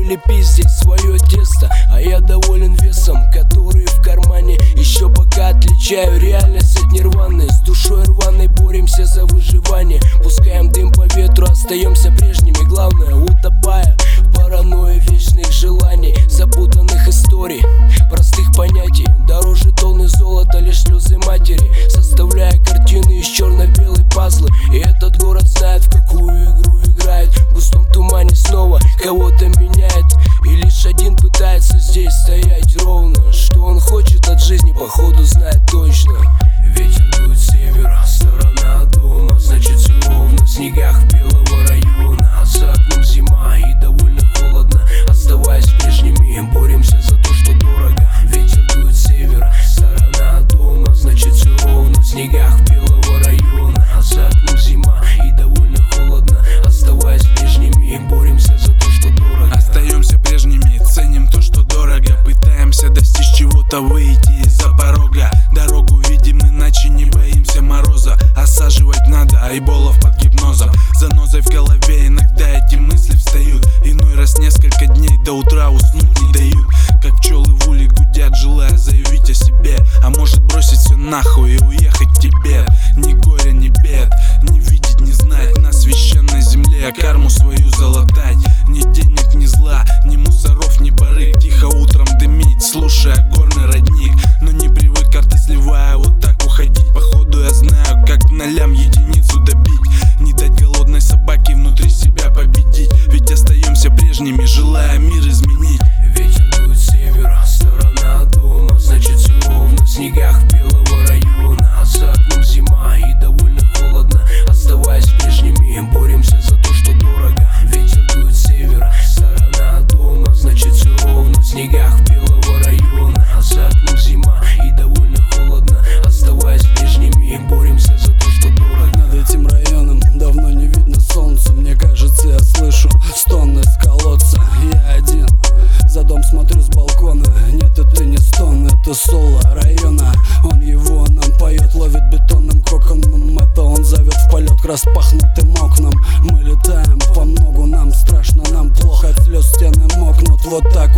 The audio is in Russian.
лепи здесь свое тесто, а я доволен весом, который в кармане. Еще пока отличаю реальность от нирваны. С душой рваной боремся за выживание. Пускаем дым по ветру, остаемся прежними. Главное, утопая в паранойи вечных желаний, запутанных историй, простых понятий. Дороже тонны золота лишь слезы матери, составляя картины из черно-белой пазлы. И этот город знает, в какую игру играет. В густом тумане снова кого-то меняет, и лишь один пытается здесь стоять ровно. Что он хочет от жизни, походу знает точно. Ветер дует с севера, сторона дома, значит все ровно. В снегах белого района, а за окном зима и довольно холодно. Оставаясь прежними, боремся за то, что дорого. Ветер дует с севера, сторона дома, значит все ровно. В снегах белого района, а за окном зима и довольно холодно. Оставаясь прежними, боремся за то, что дорого. Остаемся прежними, ценим то, что дорого. Пытаемся достичь чего-то, выйти из-за порога. Дорогу видим иначе, не боимся мороза. Осаживать надо айболов под гипнозом. Занозой в голове иногда эти мысли встают. Иной раз несколько дней до утра уснуть не дают. Как пчелы в улей гудят, желая заявить о себе. А может бросить все нахуй и уехать в Тибет. Ни горя, ни бед, не видеть, не знать. На священной земле карму свою залатать. Ни денег, ни зла, ни мусоров, ни барыг. Тихо утром дымить, слушая горный родник. Но не привык, карты сливая, вот так уходить. Походу я знаю, как на лям единицу добить. Не дать голодной собаке внутри себя победить. Ведь остаемся прежними, желая мир изменить. Ветер дует с севера, сторона дома, значит все ровно. В снегах белого района, а за окном зима и довольно холодно. Оставаясь прежними, боремся за то, что дорого. Ветер дует с севера, сторона дома, значит все ровно. В снегах белого района, а за окном зима и довольно холодно. Оставаясь прежними, боремся за то, что дорого. Над этим районом давно не видно солнца. Мне кажется, я слышу стон из колодца. Я один, за дом смотрю с балкона. Нет, это не стон, это соло района. Он его нам поет, ловит бетонным коконом. Это он зовет в полет к распахнутым окнам. Мы летаем по многу, нам страшно, нам плохо. От слез стены мокнут, вот так